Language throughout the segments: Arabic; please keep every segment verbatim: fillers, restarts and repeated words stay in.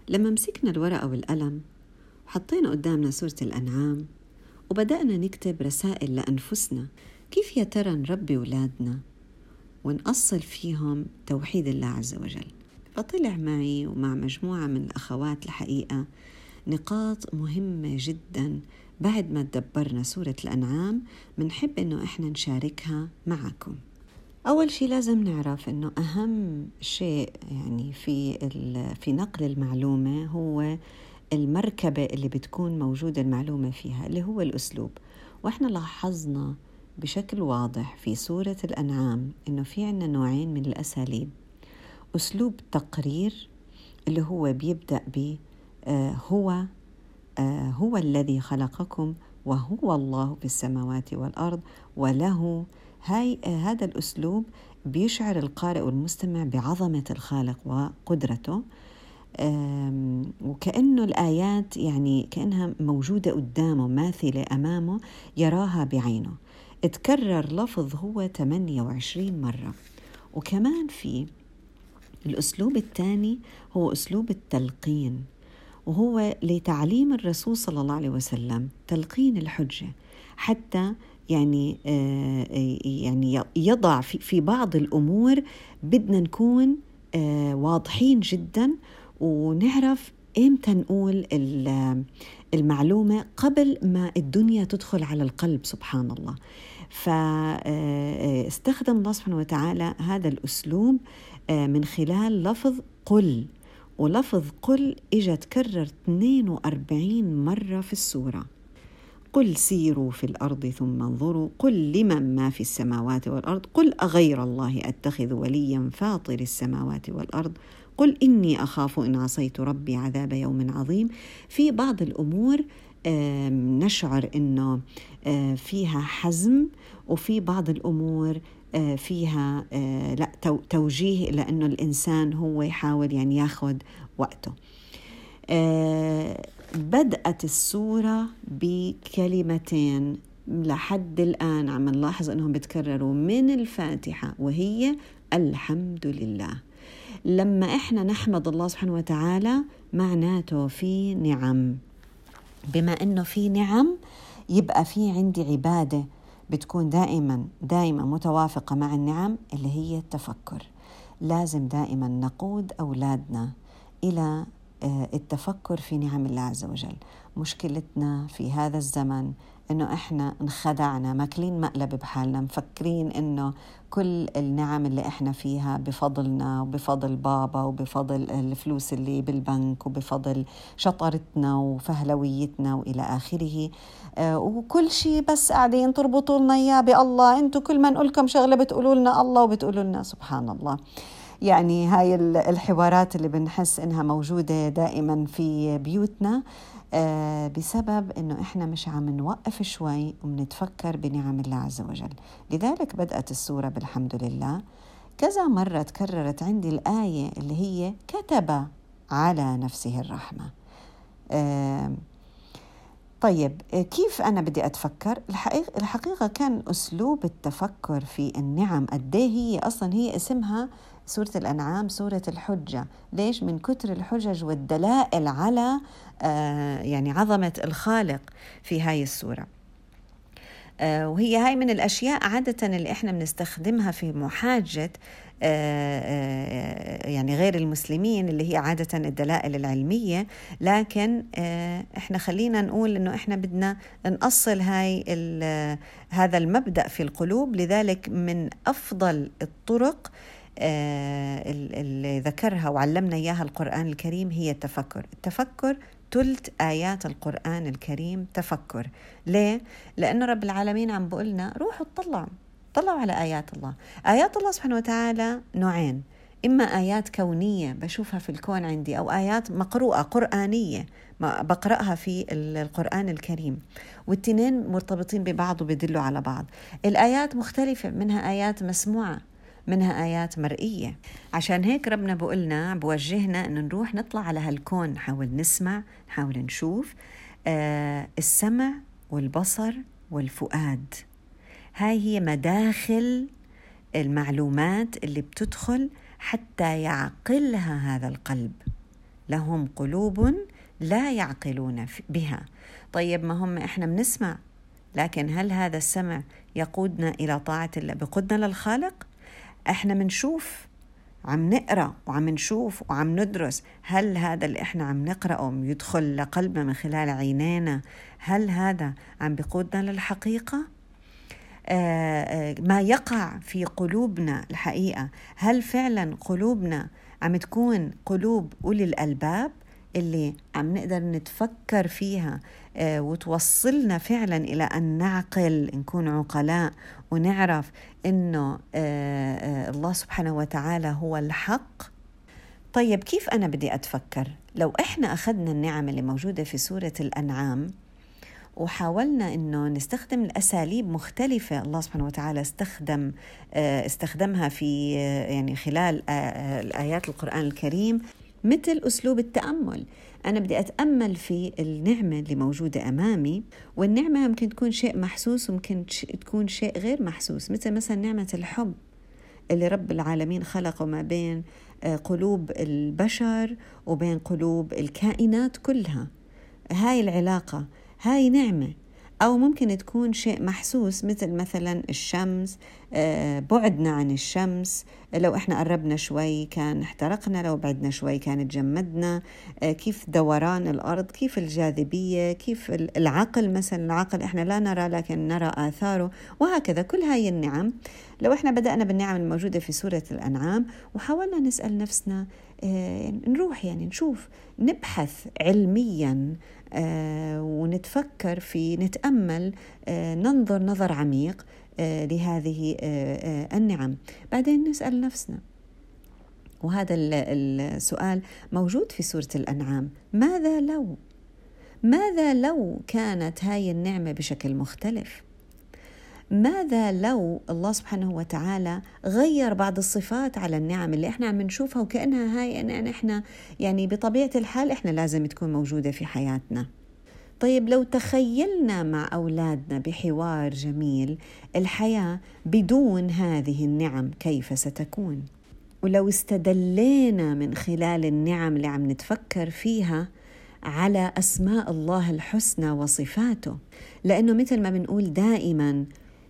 لما مسكنا الورقة والقلم وحطينا قدامنا سورة الأنعام وبدأنا نكتب رسائل لأنفسنا، كيف يا ترى نربي أولادنا ونأصل فيهم توحيد الله عز وجل؟ فطلع معي ومع مجموعة من الأخوات الحقيقة نقاط مهمة جدا. بعد ما تدبرنا سورة الأنعام منحب إنه إحنا نشاركها معكم. أول شيء لازم نعرف إنه أهم شيء يعني في في نقل المعلومة هو المركبة اللي بتكون موجودة المعلومة فيها، اللي هو الأسلوب. وإحنا لاحظنا بشكل واضح في سورة الأنعام إنه في عنا نوعين من الأساليب. أسلوب تقرير اللي هو بيبدأ ب آه هو آه هو الذي خلقكم وهو الله في السماوات والأرض وله. هاي آه هذا الأسلوب بيشعر القارئ والمستمع بعظمة الخالق وقدرته، وكأنه الآيات يعني كأنها موجودة قدامه، ماثلة أمامه، يراها بعينه. اتكرر لفظ هو ثمانية وعشرين مرة. وكمان في الأسلوب الثاني هو أسلوب التلقين، وهو لتعليم الرسول صلى الله عليه وسلم تلقين الحجة، حتى يعني يعني يضع في في بعض الأمور بدنا نكون واضحين جدا ونعرف إمتى نقول المعلومة قبل ما الدنيا تدخل على القلب. سبحان الله. فاستخدم الله سبحانه وتعالى هذا الأسلوب من خلال لفظ قل، ولفظ قل إجا تكرر اثنين وأربعين مرة في السورة. قل سيروا في الأرض ثم انظروا، قل لمن ما في السماوات والأرض، قل أغير الله أتخذ وليا فاطر السماوات والأرض، قل إني أخاف إن عصيت ربي عذاب يوم عظيم. في بعض الأمور نشعر إنه فيها حزم، وفي بعض الأمور فيها لا توجيه إلى أنه الإنسان هو يحاول يعني ياخذ وقته. بدأت السورة بكلمتين لحد الآن عم نلاحظ أنهم بتكرروا من الفاتحة، وهي الحمد لله. لما إحنا نحمد الله سبحانه وتعالى معناته في نعم، بما أنه في نعم يبقى في عندي عبادة بتكون دائما دائما متوافقة مع النعم، اللي هي التفكر. لازم دائما نقود أولادنا إلى التفكر في نعم الله عز وجل. مشكلتنا في هذا الزمن إنه إحنا انخدعنا، ماكلين مقلب بحالنا، مفكرين إنه كل النعم اللي إحنا فيها بفضلنا وبفضل بابا وبفضل الفلوس اللي بالبنك وبفضل شطارتنا وفهلويتنا وإلى آخره. آه وكل شيء بس قاعدين تربطوا لنا إياه بالله. أنتوا كل ما نقولكم شغلة بتقولوا لنا الله وبتقولوا لنا سبحان الله. يعني هاي الحوارات اللي بنحس إنها موجودة دائما في بيوتنا آه بسبب إنه إحنا مش عم نوقف شوي ومنتفكر بنعم الله عز وجل. لذلك بدأت السورة بالحمد لله. كذا مرة تكررت عندي الآية اللي هي كتب على نفسه الرحمة. آه طيب كيف أنا بدي أتفكر؟ الحقيقة, الحقيقة كان أسلوب التفكر في النعم قديه هي أصلا هي اسمها سورة الأنعام سورة الحجة. ليش؟ من كتر الحجج والدلائل على آه يعني عظمة الخالق في هاي السورة. آه وهي هاي من الأشياء عادة اللي إحنا بنستخدمها في محاجة آه آه يعني غير المسلمين، اللي هي عادة الدلائل العلمية. لكن آه إحنا خلينا نقول إنه إحنا بدنا نأصل هاي هذا المبدأ في القلوب. لذلك من أفضل الطرق اللي ذكرها وعلمنا إياها القرآن الكريم هي التفكر. التفكر تلت آيات القرآن الكريم تفكر. ليه؟ لأنه رب العالمين عم بقولنا روحوا اطلعوا طلعوا على آيات الله. آيات الله سبحانه وتعالى نوعين، إما آيات كونية بشوفها في الكون عندي، أو آيات مقروءة قرآنية بقرأها في القرآن الكريم، والتنين مرتبطين ببعض وبيدلوا على بعض. الآيات مختلفة، منها آيات مسموعة، منها آيات مرئية. عشان هيك ربنا بقولنا بوجهنا أن نروح نطلع على هالكون، نحاول نسمع، نحاول نشوف. آه السمع والبصر والفؤاد، هاي هي مداخل المعلومات اللي بتدخل حتى يعقلها هذا القلب. لهم قلوب لا يعقلون بها. طيب ما هم إحنا بنسمع، لكن هل هذا السمع يقودنا إلى طاعة الله، بقودنا للخالق؟ إحنا منشوف، عم نقرأ وعم نشوف وعم ندرس، هل هذا اللي إحنا عم نقرأه يدخل لقلبنا من خلال عينينا؟ هل هذا عم بقودنا للحقيقة؟ آه ما يقع في قلوبنا الحقيقة، هل فعلا قلوبنا عم تكون قلوب أولي الألباب اللي عم نقدر نتفكر فيها آه وتوصلنا فعلا إلى أن نعقل، نكون عقلاء ونعرف إنه آه آه الله سبحانه وتعالى هو الحق؟ طيب كيف أنا بدي أتفكر؟ لو إحنا أخذنا النعم اللي موجودة في سورة الأنعام وحاولنا إنه نستخدم الأساليب مختلفة الله سبحانه وتعالى استخدم استخدمها في يعني خلال الآيات القرآن الكريم، مثل أسلوب التأمل. أنا بدي أتأمل في النعمة اللي موجودة أمامي، والنعمة ممكن تكون شيء محسوس وممكن تكون شيء غير محسوس، مثل مثلا نعمة الحب اللي رب العالمين خلقه ما بين قلوب البشر وبين قلوب الكائنات كلها. هاي العلاقة هاي نعمة. أو ممكن تكون شيء محسوس مثل مثلا الشمس، بعدنا عن الشمس، لو إحنا قربنا شوي كان احترقنا، لو بعدنا شوي كانت جمدنا، كيف دوران الأرض، كيف الجاذبية، كيف العقل مثلا، العقل إحنا لا نرى لكن نرى آثاره، وهكذا. كل هاي النعم لو إحنا بدأنا بالنعم الموجودة في سورة الأنعام وحاولنا نسأل نفسنا، نروح يعني نشوف، نبحث علميا آه ونتفكر في، نتأمل، آه ننظر نظر عميق آه لهذه آه آه النعم، بعدين نسأل نفسنا. وهذا السؤال موجود في سورة الأنعام: ماذا لو ماذا لو كانت هاي النعمة بشكل مختلف؟ ماذا لو الله سبحانه وتعالى غير بعض الصفات على النعم اللي احنا عم نشوفها وكأنها هاي ان احنا يعني بطبيعة الحال احنا لازم تكون موجودة في حياتنا؟ طيب لو تخيلنا مع أولادنا بحوار جميل الحياة بدون هذه النعم كيف ستكون؟ ولو استدلينا من خلال النعم اللي عم نتفكر فيها على أسماء الله الحسنى وصفاته، لأنه مثل ما بنقول دائما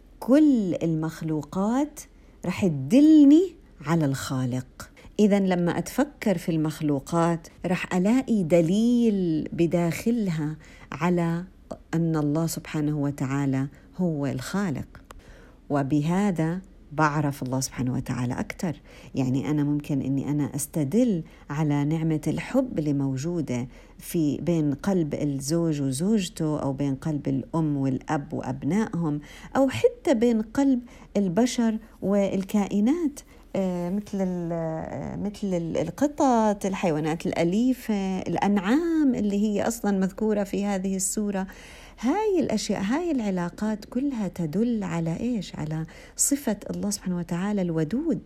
كل المخلوقات رح تدلني على الخالق. إذا لما أتفكر في المخلوقات رح ألاقي دليل بداخلها على أن الله سبحانه وتعالى هو الخالق، وبهذا بعرف الله سبحانه وتعالى أكثر. يعني أنا ممكن أني أنا أستدل على نعمة الحب اللي موجودة في بين قلب الزوج وزوجته، أو بين قلب الأم والأب وأبنائهم، أو حتى بين قلب البشر والكائنات مثل مثل القطط، الحيوانات الأليفة، الأنعام اللي هي أصلا مذكورة في هذه السورة. هاي الأشياء، هاي العلاقات كلها تدل على إيش؟ على صفة الله سبحانه وتعالى الودود،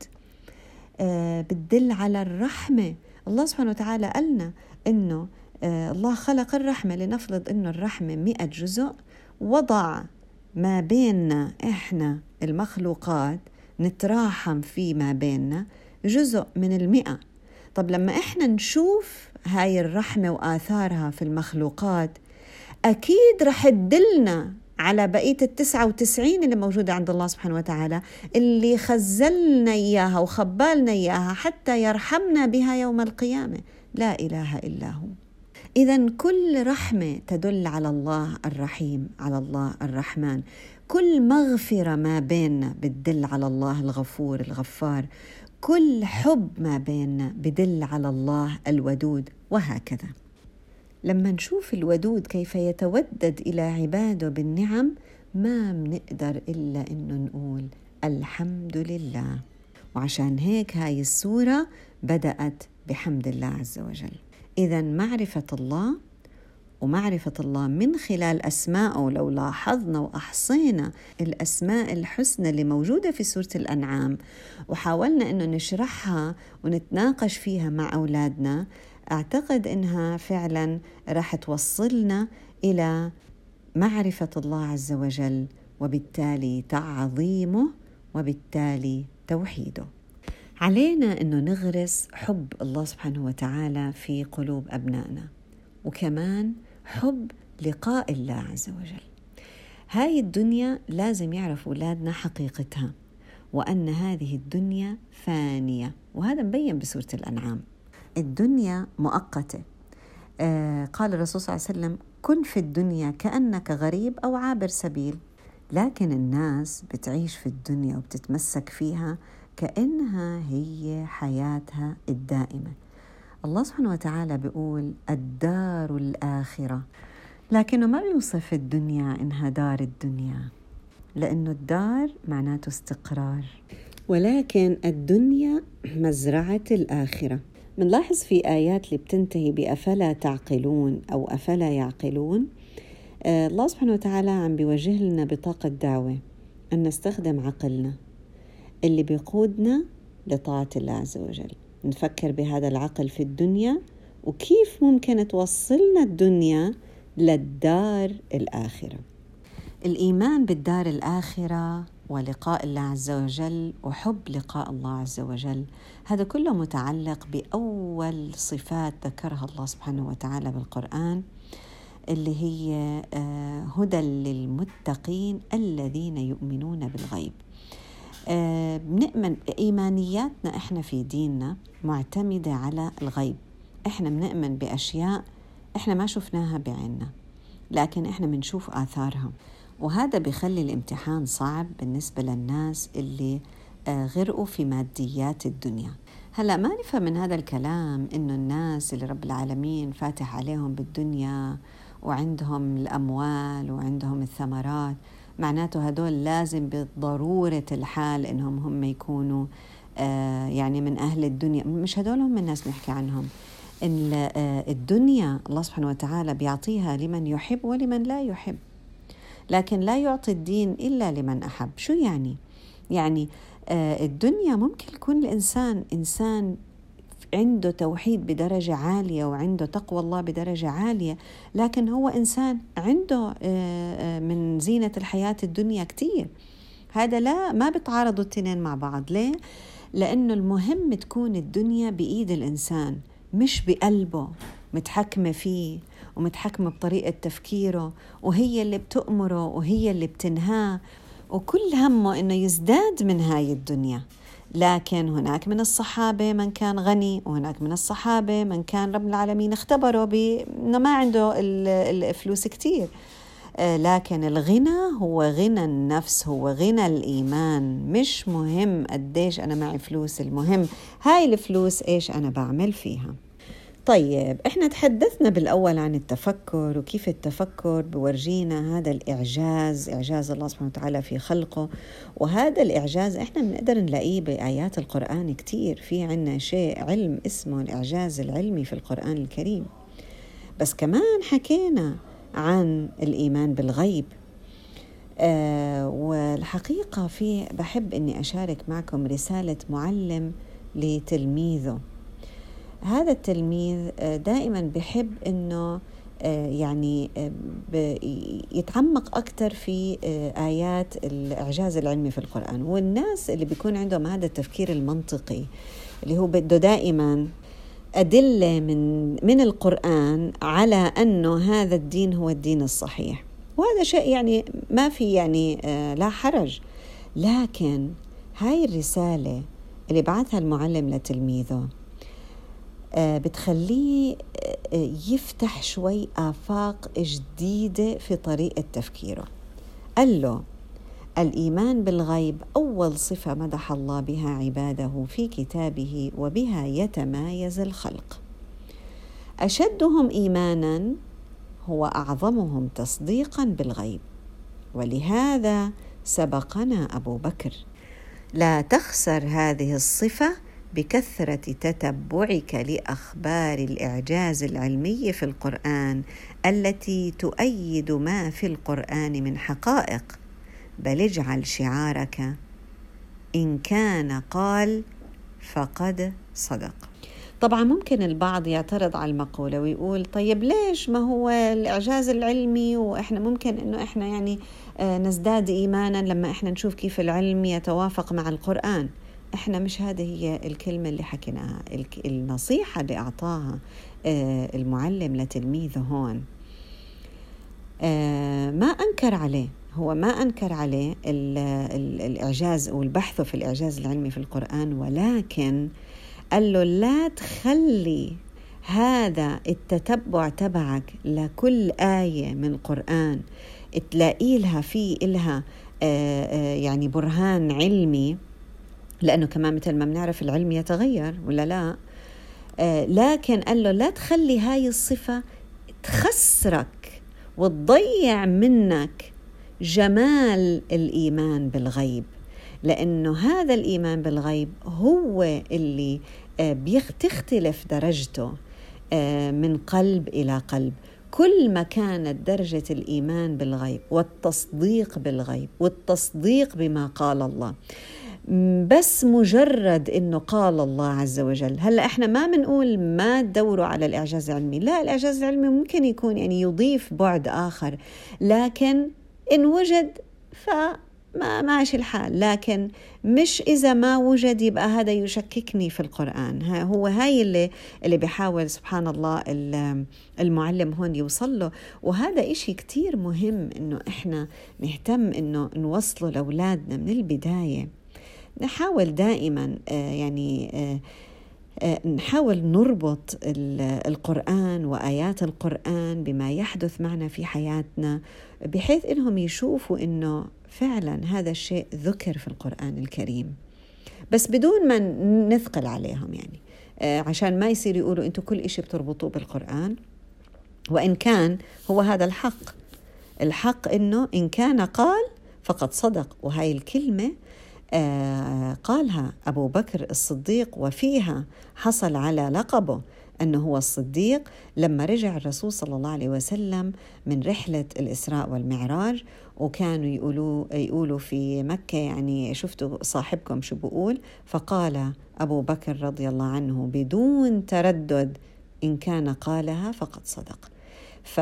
آه بتدل على الرحمة. الله سبحانه وتعالى قالنا إنه آه الله خلق الرحمة، لنفرض إنه الرحمة مئة جزء، وضع ما بيننا إحنا المخلوقات نتراحم فيما بيننا جزء من المئة. طب لما إحنا نشوف هاي الرحمة وآثارها في المخلوقات أكيد رح تدلنا على بقية التسعة وتسعين اللي موجودة عند الله سبحانه وتعالى، اللي خزلنا إياها وخبالنا إياها حتى يرحمنا بها يوم القيامة. لا إله إلا هو. إذن كل رحمة تدل على الله الرحيم، على الله الرحمن. كل مغفرة ما بيننا بتدل على الله الغفور الغفار. كل حب ما بيننا بدل على الله الودود، وهكذا. لما نشوف الودود كيف يتودد إلى عباده بالنعم، ما بنقدر إلا إنه نقول الحمد لله. وعشان هيك هاي السورة بدأت بحمد الله عز وجل. إذن معرفة الله، ومعرفة الله من خلال أسماءه، لو لاحظنا وأحصينا الأسماء الحسنى اللي موجودة في سورة الأنعام وحاولنا إنه نشرحها ونتناقش فيها مع أولادنا، أعتقد إنها فعلا راح توصلنا إلى معرفة الله عز وجل، وبالتالي تعظيمه، وبالتالي توحيده. علينا أنه نغرس حب الله سبحانه وتعالى في قلوب أبنائنا، وكمان حب لقاء الله عز وجل. هاي الدنيا لازم يعرف أولادنا حقيقتها، وأن هذه الدنيا فانية، وهذا مبين بسورة الأنعام. الدنيا مؤقتة. آه قال الرسول صلى الله عليه وسلم: كن في الدنيا كأنك غريب أو عابر سبيل. لكن الناس بتعيش في الدنيا وبتتمسك فيها كأنها هي حياتها الدائمة. الله سبحانه وتعالى بيقول الدار الآخرة، لكنه ما بيوصف الدنيا إنها دار الدنيا، لأنه الدار معناته استقرار، ولكن الدنيا مزرعة الآخرة. منلاحظ في آيات اللي بتنتهي بأفلا تعقلون أو أفلا يعقلون، آه الله سبحانه وتعالى عم بيوجه لنا بطاقة دعوة أن نستخدم عقلنا اللي بيقودنا لطاعة الله عز وجل. نفكر بهذا العقل في الدنيا وكيف ممكن توصلنا الدنيا للدار الآخرة. الإيمان بالدار الآخرة ولقاء الله عز وجل وحب لقاء الله عز وجل، هذا كله متعلق بأول صفات ذكرها الله سبحانه وتعالى بالقرآن، اللي هي هدى للمتقين الذين يؤمنون بالغيب. بنؤمن إيمانياتنا إحنا في ديننا معتمدة على الغيب. إحنا بنؤمن بأشياء إحنا ما شفناها بعيننا، لكن إحنا بنشوف آثارها، وهذا بيخلي الامتحان صعب بالنسبة للناس اللي غرقوا في ماديات الدنيا. هلأ ما نفهم من هذا الكلام إنه الناس اللي رب العالمين فاتح عليهم بالدنيا وعندهم الأموال وعندهم الثمرات معناته هدول لازم بضرورة الحال إنهم هم يكونوا آه يعني من أهل الدنيا. مش هدول هم الناس نحكي عنهم. إن آه الدنيا الله سبحانه وتعالى بيعطيها لمن يحب ولمن لا يحب، لكن لا يعطي الدين إلا لمن أحب. شو يعني؟ يعني آه الدنيا ممكن يكون الإنسان إنسان عنده توحيد بدرجة عالية وعنده تقوى الله بدرجة عالية، لكن هو إنسان عنده من زينة الحياة الدنيا كتير. هذا لا ما بتعارضوا التنين مع بعض. ليه؟ لأنه المهم تكون الدنيا بإيد الإنسان مش بقلبه، متحكمة فيه ومتحكمة بطريقة تفكيره، وهي اللي بتأمره وهي اللي بتنهاه، وكل همه إنه يزداد من هاي الدنيا. لكن هناك من الصحابة من كان غني، وهناك من الصحابة من كان رب العالمين اختبره بأنه ما عنده الفلوس كتير، لكن الغنى هو غنى النفس، هو غنى الإيمان. مش مهم قديش أنا معي فلوس، المهم هاي الفلوس إيش أنا بعمل فيها. طيب إحنا تحدثنا بالأول عن التفكر وكيف التفكر بورجينا هذا الإعجاز، إعجاز الله سبحانه وتعالى في خلقه. وهذا الإعجاز إحنا بنقدر نلاقيه بآيات القرآن كتير. في عنا شيء علم اسمه الإعجاز العلمي في القرآن الكريم. بس كمان حكينا عن الإيمان بالغيب. آه والحقيقة في بحب أني أشارك معكم رسالة معلم لتلميذه. هذا التلميذ دائما بحب أنه يعني يتعمق أكثر في آيات الإعجاز العلمي في القرآن. والناس اللي بيكون عندهم هذا التفكير المنطقي اللي هو بده دائما أدلة من من القرآن على أنه هذا الدين هو الدين الصحيح، وهذا شيء يعني ما في يعني لا حرج. لكن هاي الرسالة اللي بعثها المعلم لتلميذه بتخليه يفتح شوي آفاق جديدة في طريقة تفكيره. قال له الإيمان بالغيب أول صفة مدح الله بها عباده في كتابه، وبها يتمايز الخلق. أشدهم إيمانا هو أعظمهم تصديقا بالغيب، ولهذا سبقنا أبو بكر. لا تخسر هذه الصفة بكثرة تتبعك لأخبار الإعجاز العلمي في القرآن التي تؤيد ما في القرآن من حقائق، بل اجعل شعارك إن كان قال فقد صدق. طبعا ممكن البعض يعترض على المقولة ويقول طيب ليش ما هو الإعجاز العلمي وإحنا ممكن إنه إحنا يعني نزداد إيمانا لما إحنا نشوف كيف العلم يتوافق مع القرآن. إحنا مش هذه هي الكلمة اللي حكيناها. النصيحة اللي أعطاها المعلم لتلميذه هون ما أنكر عليه، هو ما أنكر عليه الإعجاز والبحث في الإعجاز العلمي في القرآن، ولكن قال له لا تخلي هذا التتبع تبعك لكل آية من القرآن تلاقي لها في إلها يعني برهان علمي، لأنه كمان مثل ما بنعرف العلم يتغير ولا لا. لكن قال له لا تخلي هاي الصفة تخسرك وتضيع منك جمال الإيمان بالغيب، لأنه هذا الإيمان بالغيب هو اللي بيختلف درجته من قلب إلى قلب. كل ما كانت درجة الإيمان بالغيب والتصديق بالغيب والتصديق بما قال الله، بس مجرد إنه قال الله عز وجل. هلأ إحنا ما منقول ما تدوروا على الإعجاز العلمي، لا، الإعجاز العلمي ممكن يكون يعني يضيف بعد آخر، لكن إن وجد فما ماشي الحال، لكن مش إذا ما وجد يبقى هذا يشككني في القرآن. هو هاي اللي اللي بيحاول سبحان الله المعلم هون يوصل له، وهذا إشي كتير مهم إنه إحنا نهتم إنه نوصله لأولادنا من البداية. نحاول دائما يعني نحاول نربط القرآن وآيات القرآن بما يحدث معنا في حياتنا، بحيث إنهم يشوفوا إنه فعلا هذا الشيء ذكر في القرآن الكريم، بس بدون ما نثقل عليهم، يعني عشان ما يصير يقولوا أنتوا كل إشي بتربطوه بالقرآن. وإن كان هو هذا الحق، الحق إنه إن كان قال فقد صدق، وهاي الكلمة آه قالها أبو بكر الصديق، وفيها حصل على لقبه أنه هو الصديق لما رجع الرسول صلى الله عليه وسلم من رحلة الإسراء والمعراج، وكانوا يقولوا, يقولوا في مكة يعني شفتوا صاحبكم شو بقول، فقال أبو بكر رضي الله عنه بدون تردد إن كان قالها فقد صدق. ف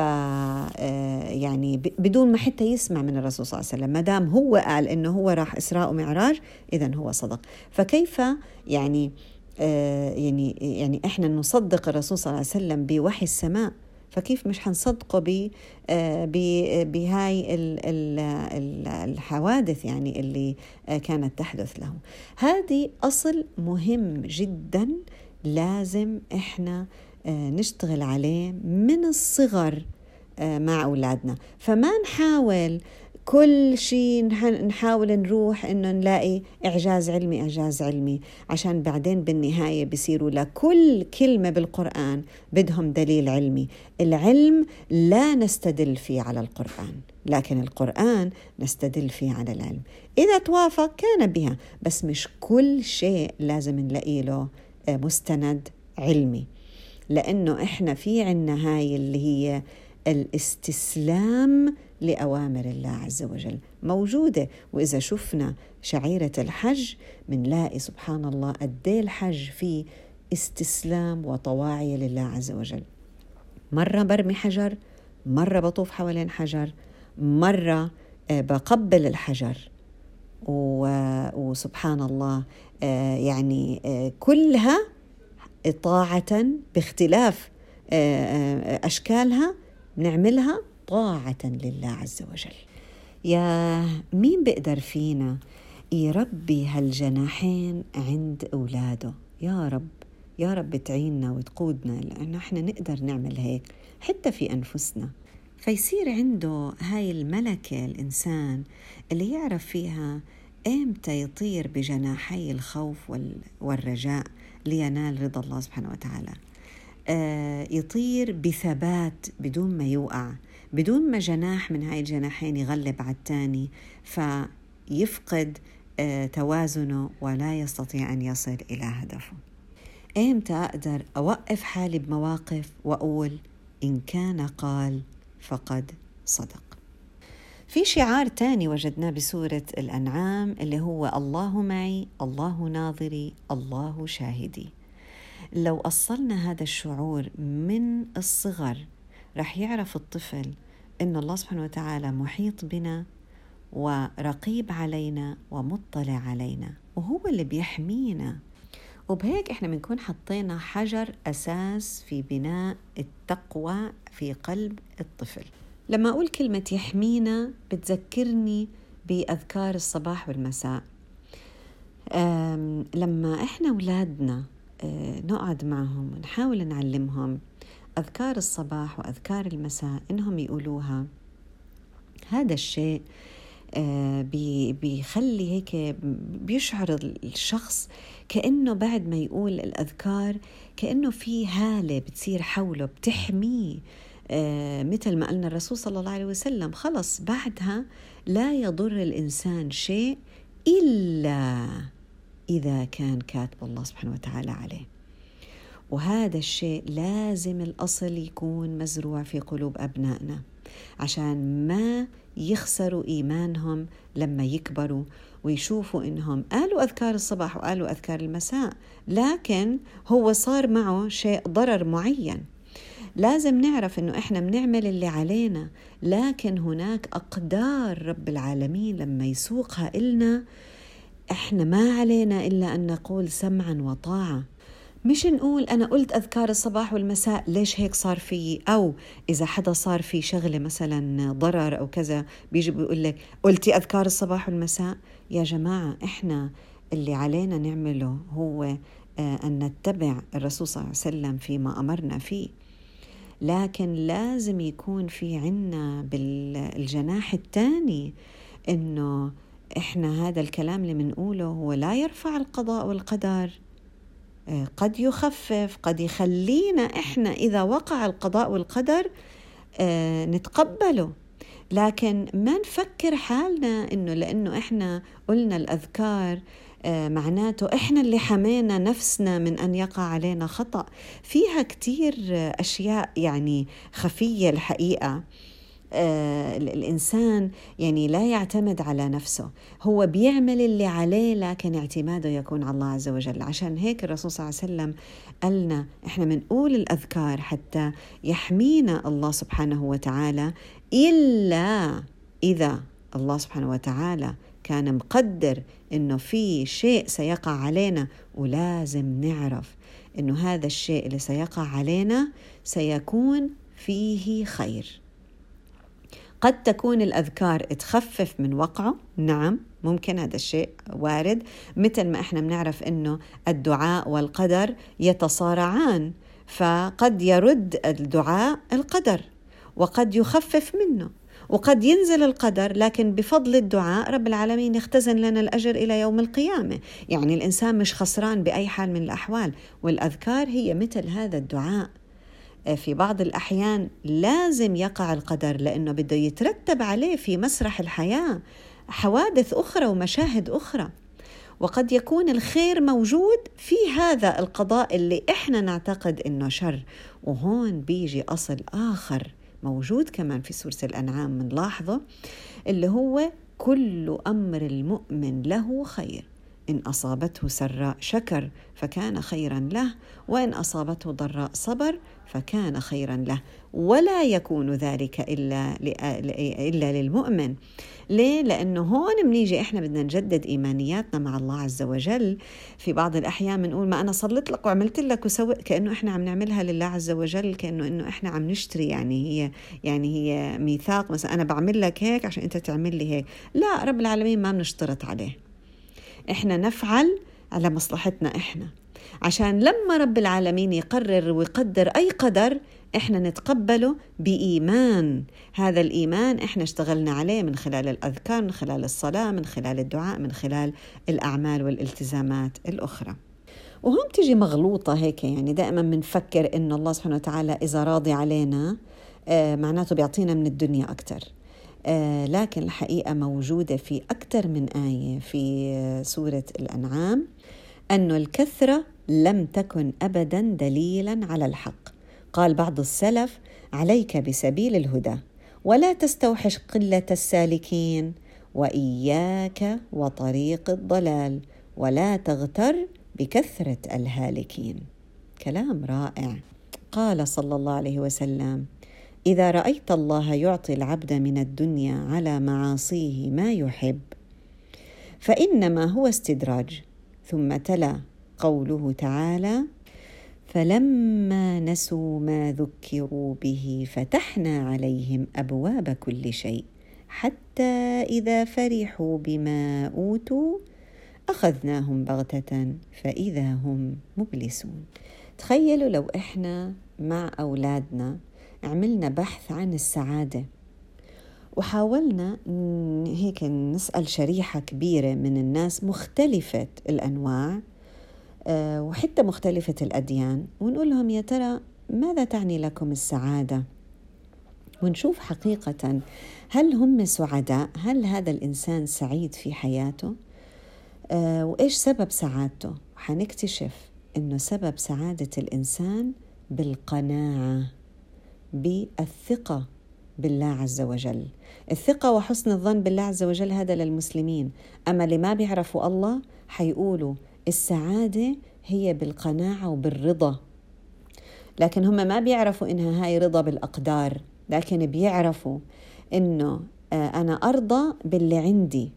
يعني بدون ما حتى يسمع من الرسول صلى الله عليه وسلم، ما دام هو قال إنه هو راح إسراء ومعراج إذن هو صدق. فكيف يعني يعني يعني إحنا نصدق الرسول صلى الله عليه وسلم بوحي السماء، فكيف مش حنصدقه ب بهاي الحوادث يعني اللي كانت تحدث له؟ هذه أصل مهم جدا لازم إحنا نشتغل عليه من الصغر مع أولادنا. فما نحاول كل شيء نحاول نروح إنه نلاقي إعجاز علمي إعجاز علمي، عشان بعدين بالنهاية بيصيروا لكل كلمة بالقرآن بدهم دليل علمي. العلم لا نستدل فيه على القرآن، لكن القرآن نستدل فيه على العلم. إذا توافق كان بها، بس مش كل شيء لازم نلاقي له مستند علمي، لأنه إحنا في عنا هاي اللي هي الاستسلام لأوامر الله عز وجل موجودة. وإذا شفنا شعيرة الحج منلاقي سبحان الله قدي الحج فيه استسلام وطواعية لله عز وجل. مرة برمي حجر، مرة بطوف حوالين حجر، مرة بقبل الحجر، وسبحان الله يعني كلها طاعة باختلاف أشكالها نعملها طاعة لله عز وجل. يا مين بقدر فينا يربي هالجناحين عند أولاده؟ يا رب يا رب تعيننا وتقودنا، لأنه احنا نقدر نعمل هيك حتى في أنفسنا، فيصير عنده هاي الملكة الإنسان اللي يعرف فيها إمتى يطير بجناحي الخوف والرجاء لينال رضا الله سبحانه وتعالى، آه يطير بثبات بدون ما يوقع، بدون ما جناح من هاي الجناحين يغلب على الثاني فيفقد آه توازنه ولا يستطيع أن يصل إلى هدفه. إمتى أقدر أوقف حالي بمواقف وأقول إن كان قال فقد صدق؟ في شعار تاني وجدناه بسورة الأنعام اللي هو الله معي، الله ناظري، الله شاهدي. لو أصلنا هذا الشعور من الصغر رح يعرف الطفل إن الله سبحانه وتعالى محيط بنا ورقيب علينا ومطلع علينا، وهو اللي بيحمينا. وبهيك إحنا بنكون حطينا حجر أساس في بناء التقوى في قلب الطفل. لما أقول كلمة يحمينا بتذكرني بأذكار الصباح والمساء. لما إحنا أولادنا نقعد معهم ونحاول نعلمهم أذكار الصباح وأذكار المساء إنهم يقولوها، هذا الشيء بيخلي هيك بيشعر الشخص كأنه بعد ما يقول الأذكار كأنه في هالة بتصير حوله بتحميه، مثل ما قالنا الرسول صلى الله عليه وسلم خلص بعدها لا يضر الإنسان شيء إلا إذا كان كاتب الله سبحانه وتعالى عليه. وهذا الشيء لازم الأصل يكون مزروع في قلوب أبنائنا عشان ما يخسروا إيمانهم لما يكبروا ويشوفوا إنهم قالوا أذكار الصباح وقالوا أذكار المساء، لكن هو صار معه شيء ضرر معين. لازم نعرف إنه إحنا بنعمل اللي علينا، لكن هناك أقدار رب العالمين لما يسوقها إلنا إحنا ما علينا إلا أن نقول سمعا وطاعة. مش نقول أنا قلت أذكار الصباح والمساء ليش هيك صار فيه، أو إذا حدا صار فيه شغلة مثلا ضرر أو كذا بيجي بيقول لك قلتي أذكار الصباح والمساء. يا جماعة إحنا اللي علينا نعمله هو أن نتبع الرسول صلى الله عليه وسلم فيما أمرنا فيه، لكن لازم يكون في عنا بالجناح الثاني إنه إحنا هذا الكلام اللي منقوله هو لا يرفع القضاء والقدر، قد يخفف، قد يخلينا إحنا إذا وقع القضاء والقدر نتقبله، لكن ما نفكر حالنا إنه لأنه إحنا قلنا الأذكار معناته إحنا اللي حمينا نفسنا من أن يقع علينا خطأ. فيها كتير أشياء يعني خفية الحقيقة. آه الإنسان يعني لا يعتمد على نفسه، هو بيعمل اللي عليه لكن اعتماده يكون على الله عز وجل. عشان هيك الرسول صلى الله عليه وسلم قالنا إحنا منقول الأذكار حتى يحمينا الله سبحانه وتعالى، إلا إذا الله سبحانه وتعالى كان مقدر إنه في شيء سيقع علينا، ولازم نعرف إنه هذا الشيء اللي سيقع علينا سيكون فيه خير. قد تكون الأذكار تخفف من وقعه، نعم ممكن، هذا الشيء وارد، مثل ما إحنا بنعرف إنه الدعاء والقدر يتصارعان، فقد يرد الدعاء القدر وقد يخفف منه، وقد ينزل القدر لكن بفضل الدعاء رب العالمين يختزن لنا الأجر إلى يوم القيامة. يعني الإنسان مش خسران بأي حال من الأحوال، والأذكار هي مثل هذا الدعاء. في بعض الأحيان لازم يقع القدر لأنه بده يترتب عليه في مسرح الحياة حوادث أخرى ومشاهد أخرى، وقد يكون الخير موجود في هذا القضاء اللي إحنا نعتقد إنه شر. وهون بيجي أصل آخر موجود كمان في سورة الأنعام منلاحظه، اللي هو كل أمر المؤمن له خير، إن أصابته سراء شكر فكان خيرا له، وإن أصابته ضراء صبر فكان خيرا له، ولا يكون ذلك إلا إلا للمؤمن. ليه؟ لأنه هون بنيجي إحنا بدنا نجدد إيمانياتنا مع الله عز وجل. في بعض الأحيان بنقول ما أنا صليت لك وعملت لك وسويت، كأنه إحنا عم نعملها لله عز وجل، كأنه إنه إحنا عم نشتري، يعني هي يعني هي ميثاق، مثلا أنا بعمل لك هيك عشان أنت تعمل لي هيك. لا، رب العالمين ما بنشترط عليه، إحنا نفعل على مصلحتنا إحنا، عشان لما رب العالمين يقرر ويقدر أي قدر إحنا نتقبله بإيمان. هذا الإيمان إحنا اشتغلنا عليه من خلال الأذكار، من خلال الصلاة، من خلال الدعاء، من خلال الأعمال والالتزامات الأخرى. وهم تجي مغلوطة هيك، يعني دائما منفكر إن الله سبحانه وتعالى إذا راضي علينا آه معناته بيعطينا من الدنيا أكتر. آه لكن الحقيقة موجودة في أكثر من آية في سورة الأنعام أن الكثرة لم تكن أبدا دليلا على الحق. قال بعض السلف: عليك بسبيل الهدى ولا تستوحش قلة السالكين، وإياك وطريق الضلال ولا تغتر بكثرة الهالكين. كلام رائع. قال صلى الله عليه وسلم: إذا رأيت الله يعطي العبد من الدنيا على معاصيه ما يحب فإنما هو استدراج. ثم تلا قوله تعالى: فلما نسوا ما ذكروا به فتحنا عليهم أبواب كل شيء حتى إذا فرحوا بما أوتوا أخذناهم بغتة فإذا هم مبلسون. تخيلوا لو إحنا مع أولادنا عملنا بحث عن السعادة وحاولنا هيك نسأل شريحة كبيرة من الناس مختلفة الأنواع وحتى مختلفة الأديان، ونقول لهم يا ترى ماذا تعني لكم السعادة؟ ونشوف حقيقة هل هم سعداء؟ هل هذا الإنسان سعيد في حياته؟ آه وإيش سبب سعادته؟ حنكتشف إنه سبب سعادة الإنسان بالقناعة، بالثقة بالله عز وجل. الثقة وحسن الظن بالله عز وجل هذا للمسلمين، أما اللي ما بيعرفوا الله حيقولوا السعادة هي بالقناعة وبالرضا، لكن هم ما بيعرفوا إنها هاي رضا بالأقدار، لكن بيعرفوا إنه أنا أرضى باللي عندي،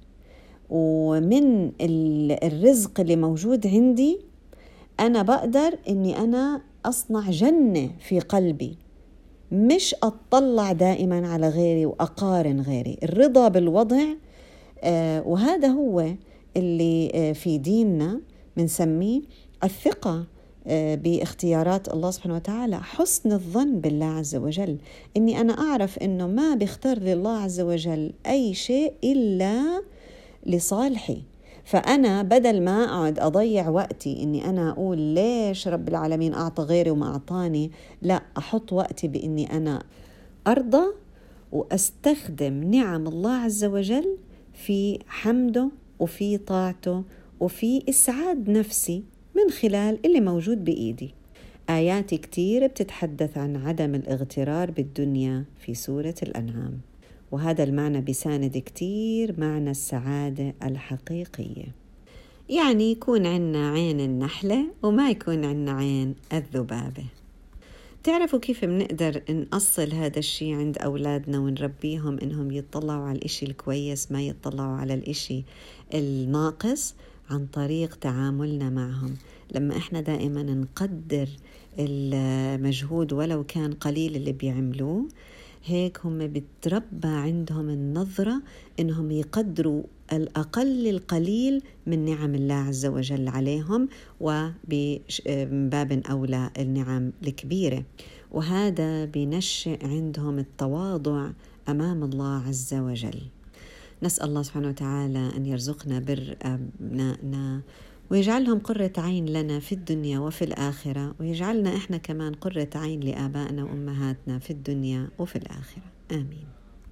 ومن الرزق اللي موجود عندي أنا بقدر إني أنا أصنع جنة في قلبي، مش أطلع دائما على غيري وأقارن غيري. الرضا بالوضع، وهذا هو اللي في ديننا بنسميه الثقة باختيارات الله سبحانه وتعالى، حسن الظن بالله عز وجل، إني أنا أعرف إنه ما بيختار لله عز وجل أي شيء إلا لصالحي. فأنا بدل ما أقعد أضيع وقتي إني أنا أقول ليش رب العالمين أعطى غيري وما أعطاني، لا، أحط وقتي بإني أنا أرضى وأستخدم نعم الله عز وجل في حمده وفي طاعته وفي إسعاد نفسي من خلال اللي موجود بإيدي. آيات كتير بتتحدث عن عدم الاغترار بالدنيا في سورة الأنعام، وهذا المعنى بيساند كتير معنى السعادة الحقيقية. يعني يكون عنا عين النحلة وما يكون عنا عين الذبابة. تعرفوا كيف بنقدر نأصل هذا الشيء عند أولادنا ونربيهم إنهم يطلعوا على الإشي الكويس، ما يطلعوا على الإشي الناقص؟ عن طريق تعاملنا معهم. لما إحنا دائما نقدر المجهود ولو كان قليل اللي بيعملوه، هيك هم بتربى عندهم النظرة إنهم يقدروا الأقل القليل من نعم الله عز وجل عليهم، وبباب أولى النعم الكبيرة. وهذا بينشئ عندهم التواضع أمام الله عز وجل. نسأل الله سبحانه وتعالى أن يرزقنا بر أبنائنا ويجعلهم قرة عين لنا في الدنيا وفي الآخرة، ويجعلنا إحنا كمان قرة عين لآبائنا وأمهاتنا في الدنيا وفي الآخرة. آمين.